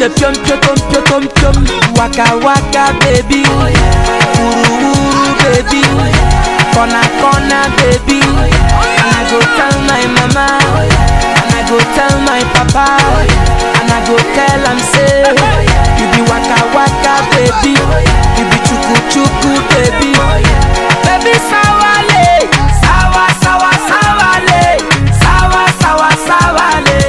the pium pium pium, waka waka baby, uru uru baby, corner corner baby, and I go tell my mama, and I go tell my papa, and I go tell am say, you be waka waka baby, you be chuku chuku baby, baby sawale, sawa sawa sawale, sawa sawa sawale.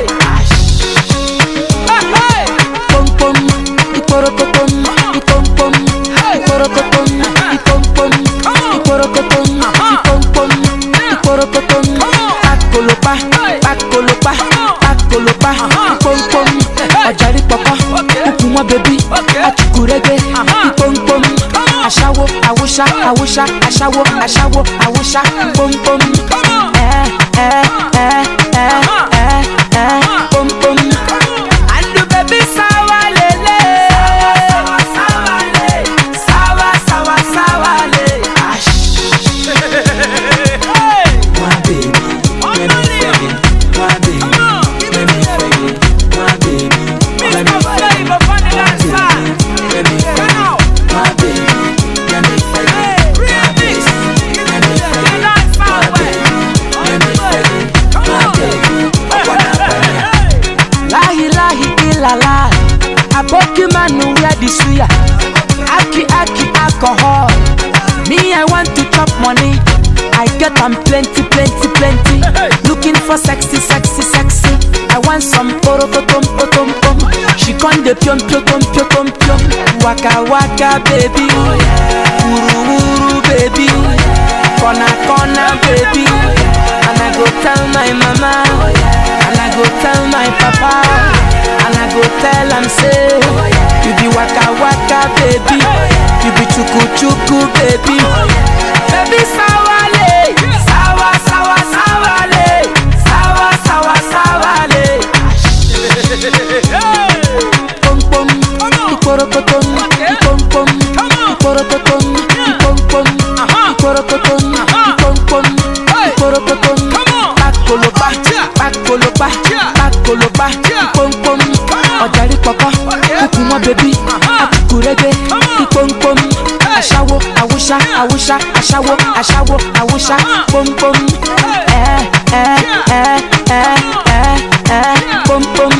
Baby, achukurege, pom pom, ashawo, awusha, awusha, ashawo, ashawo, awusha, pom pom, pom pom, and the baby sawa lele, sawa sawa le, sawa sawa sawa le, my baby, let me feel it, my baby, let me feel it, my baby, let me feel it. Pokemon wear the suya, aki aki alcohol. Me I want to chop money, I get am plenty plenty plenty. Looking for sexy sexy sexy, I want some porokotom potom pom. She con the pium pium pium pium, waka waka baby, uru uru baby, corner corner baby, and I go tell my mama, and I go tell my papa, and I go tell am say, you be waka waka baby, you be chuku chuku baby, baby sawale, sawa sawa sawale, sawa sawa sawale. Pom pom, ikorokotom, pom pom, ikorokotom, pom pom, ikorokotom, pom pom, ikorokotom, pakolopa, pakolopa, pakolopa, pom pom. Ojari papa, kukumwa baby, achukurege, pom pom, ashawo, awusha, awusha, ashawo, ashawo, awusha, pom pom, pom pom.